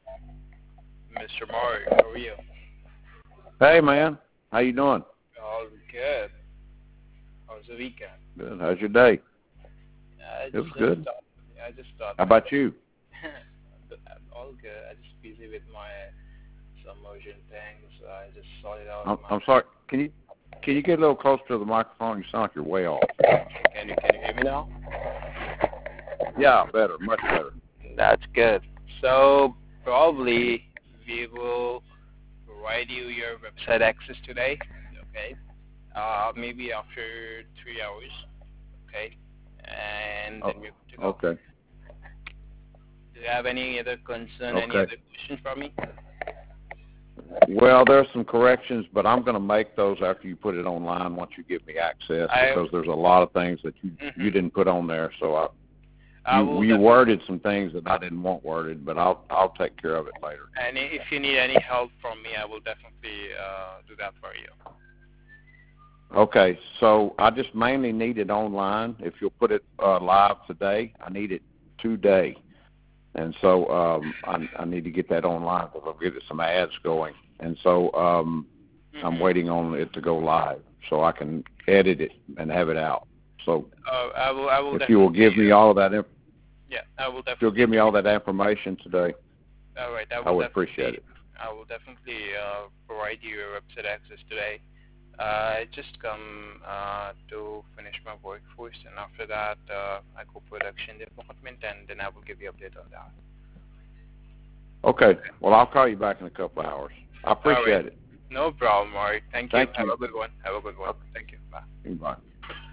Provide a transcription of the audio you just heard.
Mr. Mark, how are you? Hey, man. How you doing? All good. How was the weekend? Good. How's your day? I It was just good. thought, I just thought How my about you? all good. I just busy with my some urgent things. I just sorted out I'm sorry. Can you get a little closer to the microphone? You sound like you're way off. Can you hear me now? Yeah, better. Much better. That's good. So probably we will provide you your website access today. Okay. Maybe after 3 hours. Okay. And Oh, then we're good to go. okay. Do you have any other concern, any Okay. other questions for me? Well, there's some corrections, but I'm going to make those after you put it online once you give me access because there's a lot of things that you didn't put on there. So you worded some things that I didn't want worded, but I'll take care of it later. And if you need any help from me, I will definitely do that for you. Okay, so I just mainly need it online. If you'll put it live today, I need it today. And so I need to get that online because I'll get some ads going. And so I'm waiting on it to go live so I can edit it and have it out. So I will if you will give me all of that I will definitely. If you'll give me all that information today, all right, I would appreciate it. I will definitely provide you your website access today. I just come to finish my workforce, and after that, I go production department, and then I will give you update on that. Okay. Well, I'll call you back in a couple of hours. I appreciate it. No problem, Mark. Thank you. Thank you. Have a good one. Have a good one. Thank you. Bye. Bye.